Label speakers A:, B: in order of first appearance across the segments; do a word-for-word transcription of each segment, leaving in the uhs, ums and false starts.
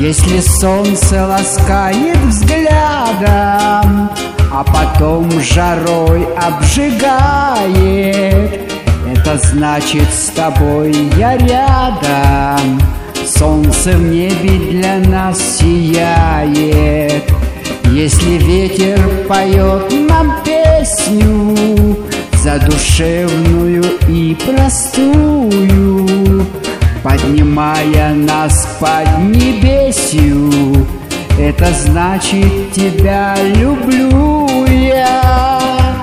A: Если солнце ласкает взглядом, а потом жарой обжигает, это значит, с тобой я рядом. Солнце в небе для нас сияет. Если ветер поет нам песню задушевную и простую, поднимая нас к поднебесью, это значит, тебя люблю я.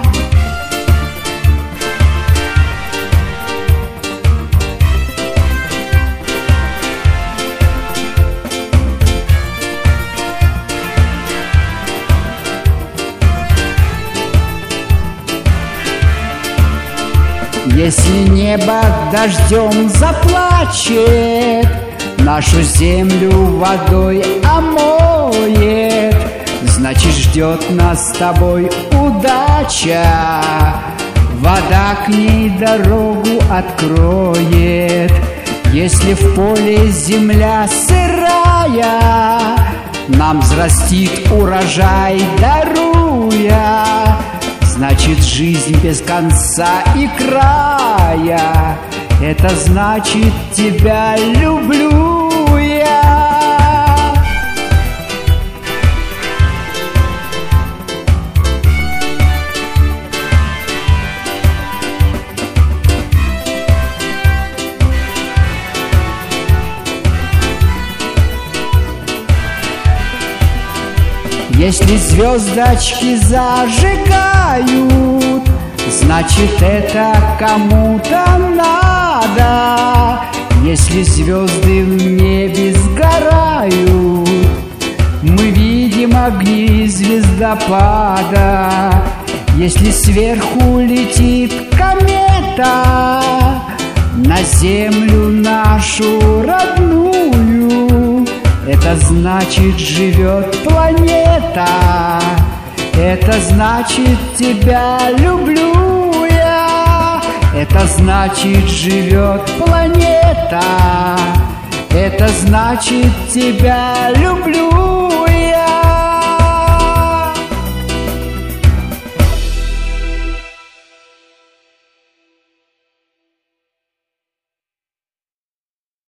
A: Если небо дождем заплачет, нашу землю водой омоет, значит, ждет нас с тобой удача. Вода к ней дорогу откроет. Если в поле земля сырая, нам взрастит урожай даруя, значит, жизнь без конца и края. Это значит, тебя люблю я. Если звездочки зажигают, значит, это кому-то надо. Если звезды в небе сгорают, мы видим огни звездопада. Если сверху летит комета на землю нашу родную, это значит, живет планета. Это значит, тебя люблю я. Это значит, живет планета. Это значит, тебя люблю